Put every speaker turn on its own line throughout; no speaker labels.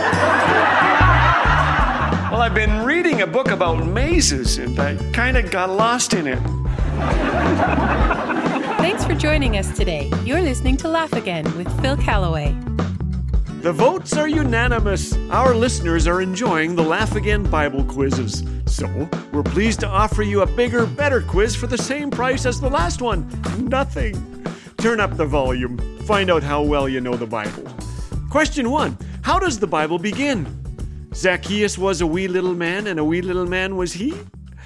Well, I've been reading a book about mazes, and I kind of got lost in it.
Thanks for joining us today. You're listening to Laugh Again with Phil Callaway.
The votes are unanimous. Our listeners are enjoying the Laugh Again Bible quizzes. So, we're pleased to offer you a bigger, better quiz for the same price as the last one. Nothing. Turn up the volume. Find out how well you know the Bible. Question 1. How does the Bible begin? Zacchaeus was a wee little man, and a wee little man was he?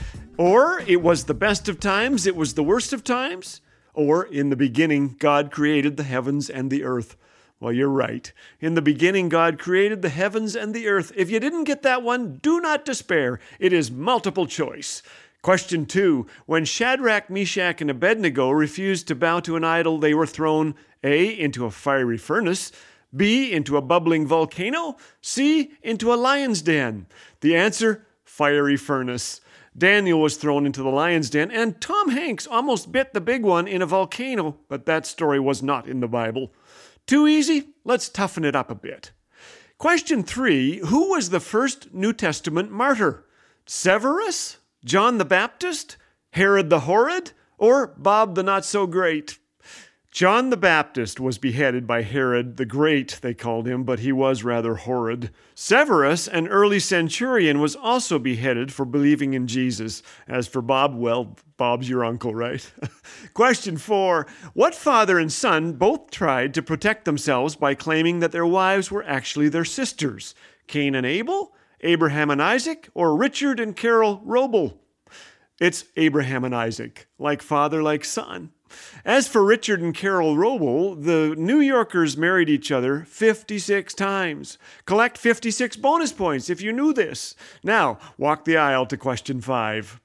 Or it was the best of times, it was the worst of times? Or in the beginning, God created the heavens and the earth? Well, you're right. In the beginning, God created the heavens and the earth. If you didn't get that one, do not despair. It is multiple choice. Question 2. When Shadrach, Meshach, and Abednego refused to bow to an idol, they were thrown A, into a fiery furnace, B, into a bubbling volcano, C, into a lion's den. The answer, fiery furnace. Daniel was thrown into the lion's den, and Tom Hanks almost bit the big one in a volcano, but that story was not in the Bible. Too easy? Let's toughen it up a bit. Question 3, who was the first New Testament martyr? Severus? John the Baptist? Herod the Horrid? Or Bob the Not-So-Great? John the Baptist was beheaded by Herod the Great, they called him, but he was rather horrid. Severus, an early centurion, was also beheaded for believing in Jesus. As for Bob, well, Bob's your uncle, right? Question 4. What father and son both tried to protect themselves by claiming that their wives were actually their sisters? Cain and Abel, Abraham and Isaac, or Richard and Carol Roble? It's Abraham and Isaac, like father, like son. As for Richard and Carol Roble, the New Yorkers married each other 56 times. Collect 56 bonus points if you knew this. Now, walk the aisle to question 5.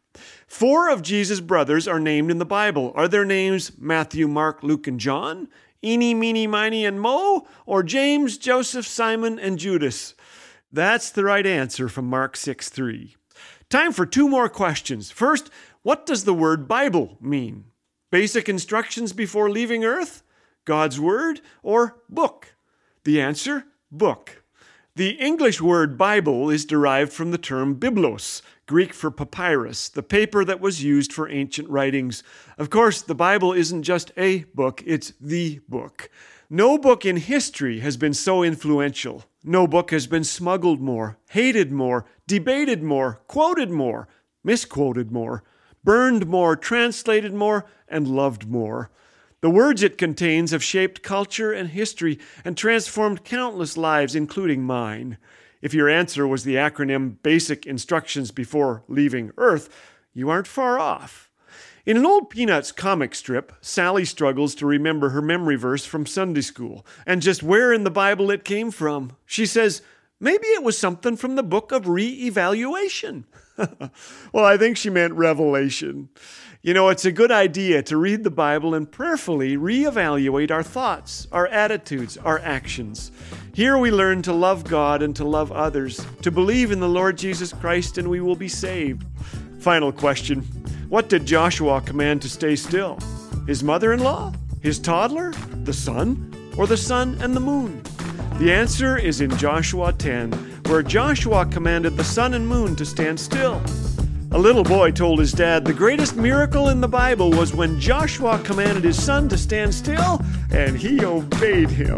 4 of Jesus' brothers are named in the Bible. Are their names Matthew, Mark, Luke, and John? Eeny, meeny, miny, and Mo? Or James, Joseph, Simon, and Judas? That's the right answer from Mark 6:3. Time for 2 more questions. First, what does the word Bible mean? Basic instructions before leaving Earth? God's Word? Or book? The answer, book. The English word Bible is derived from the term biblos, Greek for papyrus, the paper that was used for ancient writings. Of course, the Bible isn't just a book, it's the book. No book in history has been so influential. No book has been smuggled more, hated more, debated more, quoted more, misquoted more, burned more, translated more, and loved more. The words it contains have shaped culture and history and transformed countless lives, including mine. If your answer was the acronym Basic Instructions Before Leaving Earth, you aren't far off. In an old Peanuts comic strip, Sally struggles to remember her memory verse from Sunday school and just where in the Bible it came from. She says, maybe it was something from the book of re-evaluation. Well, I think she meant Revelation. You know, it's a good idea to read the Bible and prayerfully reevaluate our thoughts, our attitudes, our actions. Here we learn to love God and to love others, to believe in the Lord Jesus Christ, and we will be saved. Final question. What did Joshua command to stay still? His mother-in-law? His toddler? The sun? Or the sun and the moon? The answer is in Joshua 10, where Joshua commanded the sun and moon to stand still. A little boy told his dad the greatest miracle in the Bible was when Joshua commanded his son to stand still, and he obeyed him.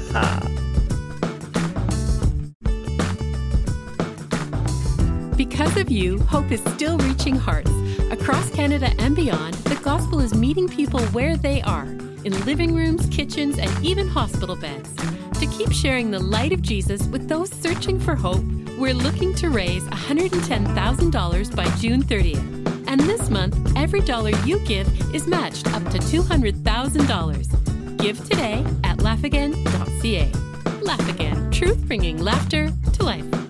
Because of you, hope is still reaching hearts. Across Canada and beyond, the gospel is meeting people where they are, in living rooms, kitchens, and even hospital beds. To keep sharing the light of Jesus with those searching for hope, we're looking to raise $110,000 by June 30th. And this month, every dollar you give is matched up to $200,000. Give today at laughagain.ca. Laugh Again, truth bringing laughter to life.